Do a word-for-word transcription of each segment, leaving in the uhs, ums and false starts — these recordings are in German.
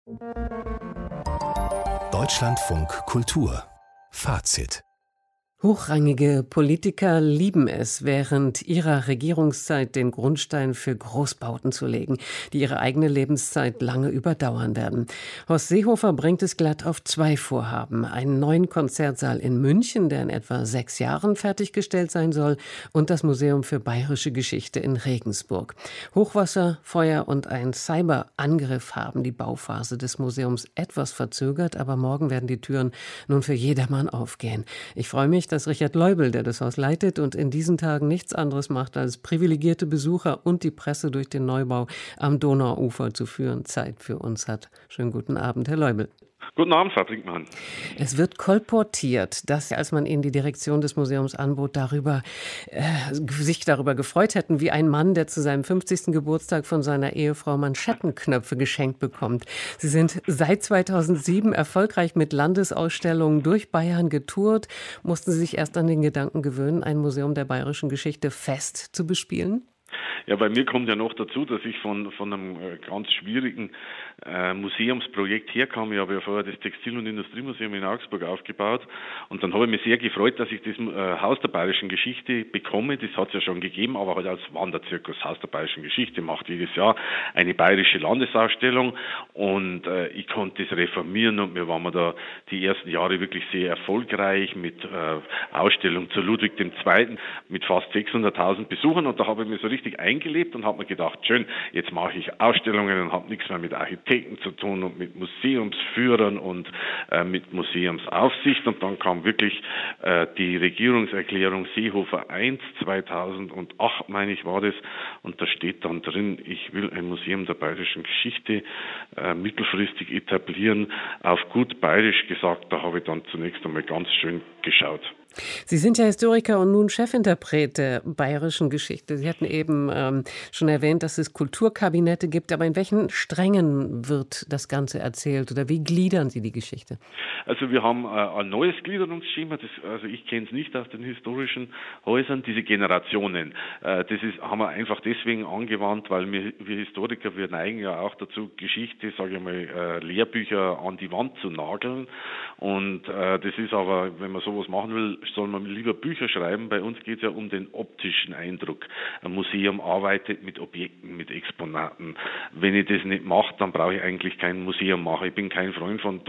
Deutschlandfunk Kultur Fazit. Hochrangige Politiker lieben es, während ihrer Regierungszeit den Grundstein für Großbauten zu legen, die ihre eigene Lebenszeit lange überdauern werden. Horst Seehofer bringt es glatt auf zwei Vorhaben. Einen neuen Konzertsaal in München, der in etwa sechs Jahren fertiggestellt sein soll, und das Museum für Bayerische Geschichte in Regensburg. Hochwasser, Feuer und ein Cyberangriff haben die Bauphase des Museums etwas verzögert, aber morgen werden die Türen nun für jedermann aufgehen. Ich freue mich, dass Richard Leubel, der das Haus leitet und in diesen Tagen nichts anderes macht, als privilegierte Besucher und die Presse durch den Neubau am Donauufer zu führen, Zeit für uns hat. Schönen guten Abend, Herr Leubel. Guten Abend, Frau Brinkmann. Es wird kolportiert, dass, als man Ihnen die Direktion des Museums anbot, darüber, äh, sich darüber gefreut hätten, wie ein Mann, der zu seinem fünfzigsten Geburtstag von seiner Ehefrau Manschettenknöpfe geschenkt bekommt. Sie sind seit zweitausendsieben erfolgreich mit Landesausstellungen durch Bayern getourt, mussten Sie sich erst an den Gedanken gewöhnen, ein Museum der bayerischen Geschichte fest zu bespielen? Ja, bei mir kommt ja noch dazu, dass ich von, von einem äh, ganz schwierigen äh, Museumsprojekt herkam. Ich habe ja vorher das Textil- und Industriemuseum in Augsburg aufgebaut und dann habe ich mich sehr gefreut, dass ich das äh, Haus der Bayerischen Geschichte bekomme. Das hat es ja schon gegeben, aber halt als Wanderzirkus. Haus der Bayerischen Geschichte macht jedes Jahr eine bayerische Landesausstellung und äh, ich konnte das reformieren und wir waren da die ersten Jahre wirklich sehr erfolgreich mit äh, Ausstellung zu Ludwig der Zweite mit fast sechshunderttausend Besuchern und da habe ich mir so richtig eingelebt und habe mir gedacht, schön, jetzt mache ich Ausstellungen und habe nichts mehr mit Architekten zu tun und mit Museumsführern und äh, mit Museumsaufsicht. Und dann kam wirklich äh, die Regierungserklärung Seehofer eins, zweitausendacht, meine ich, war das. Und da steht dann drin, ich will ein Museum der bayerischen Geschichte äh, mittelfristig etablieren. Auf gut bayerisch gesagt, da habe ich dann zunächst einmal ganz schön geschaut. Sie sind ja Historiker und nun Chefinterpret der bayerischen Geschichte. Sie hatten eben ähm, schon erwähnt, dass es Kulturkabinette gibt. Aber in welchen Strängen wird das Ganze erzählt oder wie gliedern Sie die Geschichte? Also wir haben äh, ein neues Gliederungsschema. Das, also ich kenne es nicht aus den historischen Häusern. Diese Generationen, äh, das ist, haben wir einfach deswegen angewandt, weil wir, wir Historiker, wir neigen ja auch dazu, Geschichte, sage ich mal, äh, Lehrbücher an die Wand zu nageln. Und äh, das ist aber, wenn man sowas machen will, soll man lieber Bücher schreiben. Bei uns geht es ja um den optischen Eindruck. Ein Museum arbeitet mit Objekten, mit Exponaten. Wenn ich das nicht mache, dann brauche ich eigentlich kein Museum machen. Ich bin kein Freund von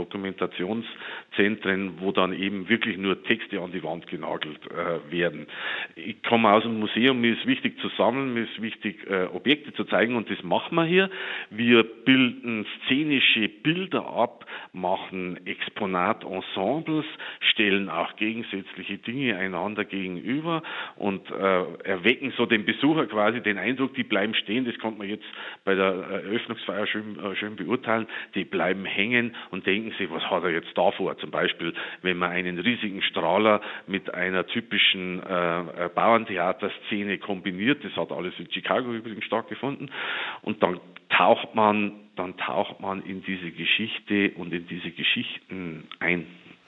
Dokumentationszentren, wo dann eben wirklich nur Texte an die Wand genagelt äh, werden. Ich komme aus dem Museum, mir ist wichtig zu sammeln, mir ist wichtig, äh, Objekte zu zeigen und das machen wir hier. Wir bilden szenische Bilder ab, machen Exponatensembles, stellen auch gegensätzliche Dinge einander gegenüber und äh, erwecken so den Besucher quasi den Eindruck, die bleiben stehen, das konnte man jetzt bei der Eröffnungsfeier schön, äh, schön beurteilen, die bleiben hängen und denken sich, was hat er jetzt da vor? Zum Beispiel, wenn man einen riesigen Strahler mit einer typischen äh, Bauerntheaterszene kombiniert, das hat alles in Chicago übrigens stattgefunden, und dann taucht man, dann taucht man in diese Geschichte und in diese Geschichten ein.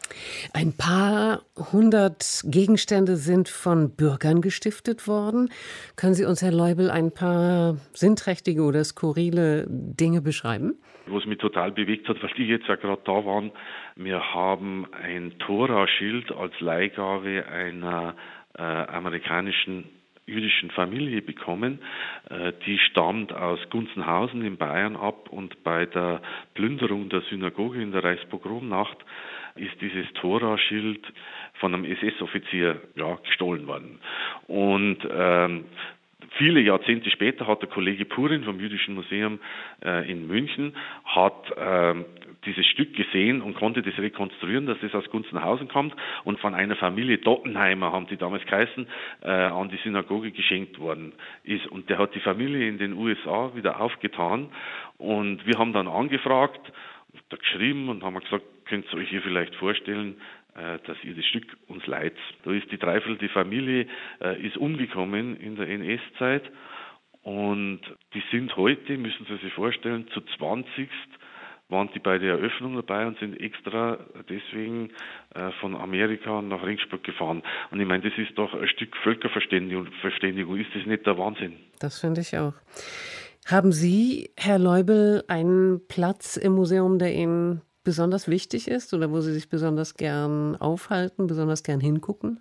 Ein paar hundert Gegenstände sind von Bürgern gestiftet worden. Können Sie uns, Herr Leubel, ein paar sinnträchtige oder skurrile Dinge beschreiben? Was mich total bewegt hat, weil die jetzt ja gerade da waren, wir haben ein Tora-Schild als Leihgabe einer äh, amerikanischen jüdischen Familie bekommen. Die stammt aus Gunzenhausen in Bayern ab und bei der Plünderung der Synagoge in der Reichspogromnacht ist dieses Tora-Schild von einem S S-Offizier ja, gestohlen worden. Und ähm, viele Jahrzehnte später hat der Kollege Purin vom Jüdischen Museum äh, in München hat äh, dieses Stück gesehen und konnte das rekonstruieren, dass das aus Gunzenhausen kommt und von einer Familie Dottenheimer, haben die damals geheißen, äh, an die Synagoge geschenkt worden ist. Und der hat die Familie in den U S A wieder aufgetan und wir haben dann angefragt, da geschrieben und haben gesagt, könnt ihr euch hier vielleicht vorstellen, äh, dass ihr das Stück uns leiht. Da ist die dreiviertel Familie äh, ist umgekommen in der N S-Zeit und die sind heute, müssen Sie sich vorstellen, zu zwanzigst waren die bei der Eröffnung dabei und sind extra deswegen äh, von Amerika nach Regensburg gefahren. Und ich meine, das ist doch ein Stück Völkerverständigung. Verständigung. Ist das nicht der Wahnsinn? Das finde ich auch. Haben Sie, Herr Leubel, einen Platz im Museum, der Ihnen besonders wichtig ist oder wo Sie sich besonders gern aufhalten, besonders gern hingucken?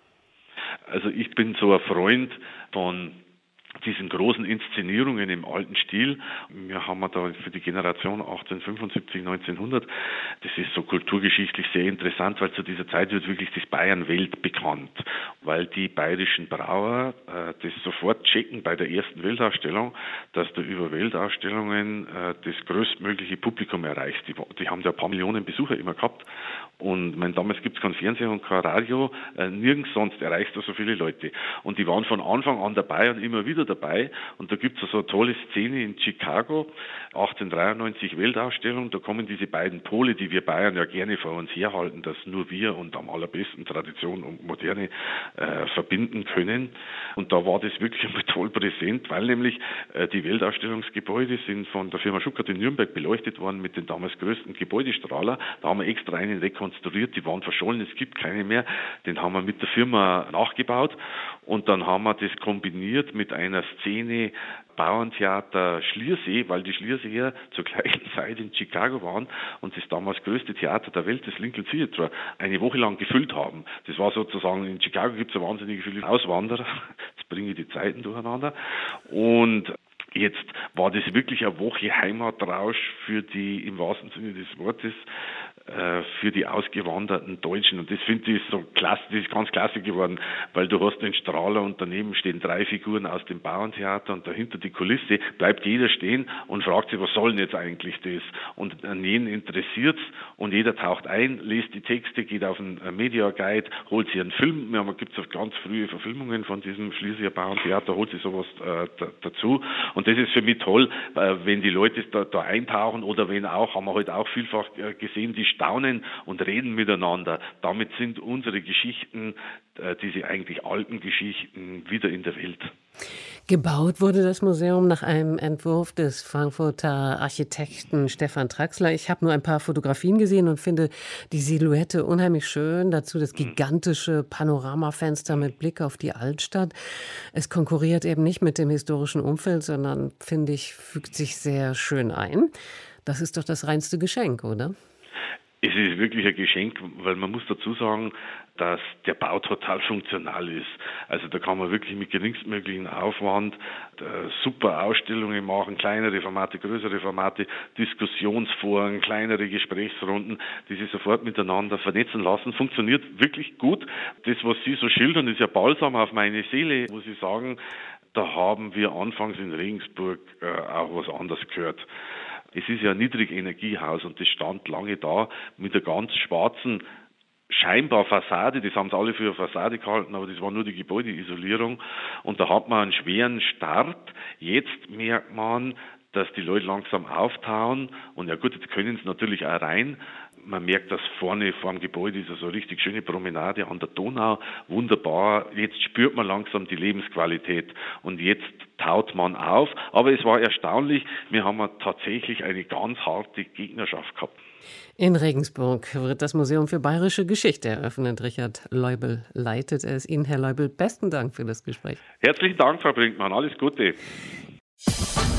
Also ich bin so ein Freund von diesen großen Inszenierungen im alten Stil. Wir haben da für die Generation achtzehnhundertfünfundsiebzig, neunzehnhundert, das ist so kulturgeschichtlich sehr interessant, weil zu dieser Zeit wird wirklich das Bayern weltbekannt, weil die bayerischen Brauer äh, das sofort checken bei der ersten Weltausstellung, dass du über Weltausstellungen äh, das größtmögliche Publikum erreichst. Die, die haben ja ein paar Millionen Besucher immer gehabt und mein, damals gibt es kein Fernsehen und kein Radio, äh, nirgends sonst erreichst du so viele Leute. Und die waren von Anfang an dabei und immer wieder dabei. Und da gibt es so eine tolle Szene in Chicago, achtzehnhundertdreiundneunzig Weltausstellung. Da kommen diese beiden Pole, die wir Bayern ja gerne vor uns herhalten, dass nur wir und am allerbesten Tradition und Moderne äh, verbinden können. Und da war das wirklich einmal toll präsent, weil nämlich äh, die Weltausstellungsgebäude sind von der Firma Schuckert in Nürnberg beleuchtet worden mit den damals größten Gebäudestrahler. Da haben wir extra einen rekonstruiert, die waren verschollen, es gibt keine mehr. Den haben wir mit der Firma nachgebaut und dann haben wir das kombiniert mit einer Szene Bauerntheater Schliersee, weil die Schlierseer zur gleichen Zeit in Chicago waren und das damals größte Theater der Welt, das Lincoln Theatre, eine Woche lang gefüllt haben. Das war sozusagen, in Chicago gibt es ja wahnsinnig viele Auswanderer, jetzt bringe ich die Zeiten durcheinander und jetzt war das wirklich eine Woche Heimatrausch für die, im wahrsten Sinne des Wortes, für die ausgewanderten Deutschen. Und das finde ich so klasse, das ist ganz klasse geworden, weil du hast den Strahler und daneben stehen drei Figuren aus dem Bauerntheater und dahinter die Kulisse, bleibt jeder stehen und fragt sich, was soll denn jetzt eigentlich das? Und an jeden interessiert's und jeder taucht ein, liest die Texte, geht auf einen Media Guide, holt sich einen Film, wir haben, gibt's auch ganz frühe Verfilmungen von diesem Schlesischer Bauerntheater, holt sich sowas äh, da, dazu. Und das ist für mich toll, äh, wenn die Leute da, da eintauchen oder wenn auch, haben wir heute auch vielfach äh, gesehen, die staunen und reden miteinander. Damit sind unsere Geschichten, äh, diese eigentlich alten Geschichten, wieder in der Welt. Gebaut wurde das Museum nach einem Entwurf des Frankfurter Architekten Stefan Traxler. Ich habe nur ein paar Fotografien gesehen und finde die Silhouette unheimlich schön. Dazu das gigantische Panoramafenster mit Blick auf die Altstadt. Es konkurriert eben nicht mit dem historischen Umfeld, sondern, finde ich, fügt sich sehr schön ein. Das ist doch das reinste Geschenk, oder? Es ist wirklich ein Geschenk, weil man muss dazu sagen, dass der Bau total funktional ist. Also da kann man wirklich mit geringstmöglichen Aufwand äh, super Ausstellungen machen, kleinere Formate, größere Formate, Diskussionsforen, kleinere Gesprächsrunden, die sich sofort miteinander vernetzen lassen. Funktioniert wirklich gut. Das, was Sie so schildern, ist ja Balsam auf meine Seele, muss ich sagen. Da haben wir anfangs in Regensburg äh, auch was anderes gehört. Es ist ja ein Niedrigenergiehaus und das stand lange da mit der ganz schwarzen scheinbar Fassade, das haben sie alle für eine Fassade gehalten, aber das war nur die Gebäudeisolierung und da hat man einen schweren Start. Jetzt merkt man, dass die Leute langsam auftauen und ja gut, jetzt können sie natürlich auch rein. Man merkt, dass vorne vor dem Gebäude ist so eine richtig schöne Promenade an der Donau, wunderbar. Jetzt spürt man langsam die Lebensqualität und jetzt taut man auf. Aber es war erstaunlich, wir haben tatsächlich eine ganz harte Gegnerschaft gehabt. In Regensburg wird das Museum für Bayerische Geschichte eröffnet. Richard Leubel leitet es. Ihnen, Herr Leubel, besten Dank für das Gespräch. Herzlichen Dank, Frau Brinkmann. Alles Gute.